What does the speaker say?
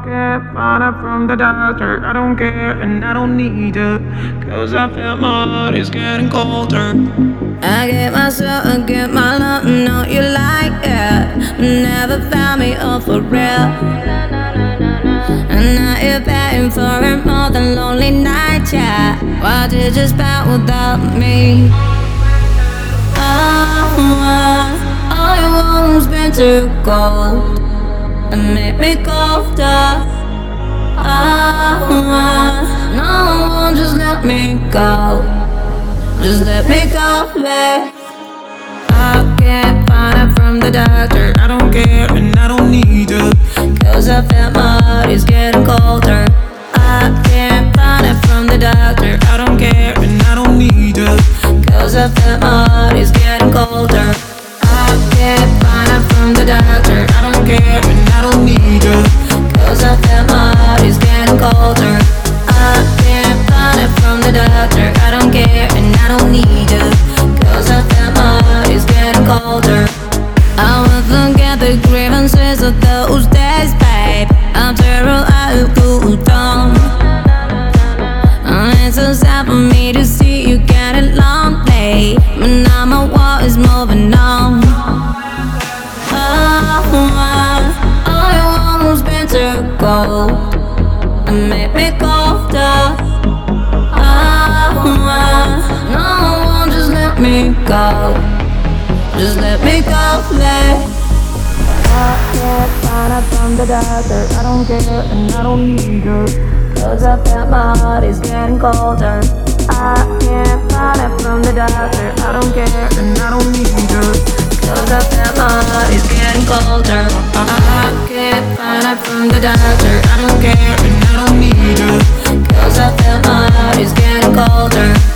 can't find it from the doctor. I don't care and I don't need you, 'cause I feel my heart is getting colder. I get myself and get my love, know you like it. Never found me all for real. And now you're paying for it more than lonely nights, yeah. Why did you spend without me? All you want was been too cold and make me colder. No one just let me go. Just let me go, babe. I can't find it from the doctor. I don't care and I don't need you, 'cause I feel my heart is getting colder. I can't find it from the doctor. I don't care and I don't need you, 'cause I feel my heart is getting colder. I can't find it from the doctor. I don't care and I don't need you, 'cause I feel my heart is getting colder. I can't find it from the doctor. I don't care and I don't need you, 'cause I feel my heart is getting colder. I will forget the grievances of those days, babe. After all I cooled down. It's so sad for me to see you getting lonely, but now my world is moving on. All you want was been too cold and make me colder. No one just let me go. Just let me go, babe. I can't find it from the doctor. I don't care and I don't need you, 'cause I feel my heart is getting colder. I can't find it from the doctor. I don't care and I don't need you, 'cause I feel my heart is getting colder. I can't find it from the doctor. I don't care and I don't need you, 'cause I feel my heart is getting colder.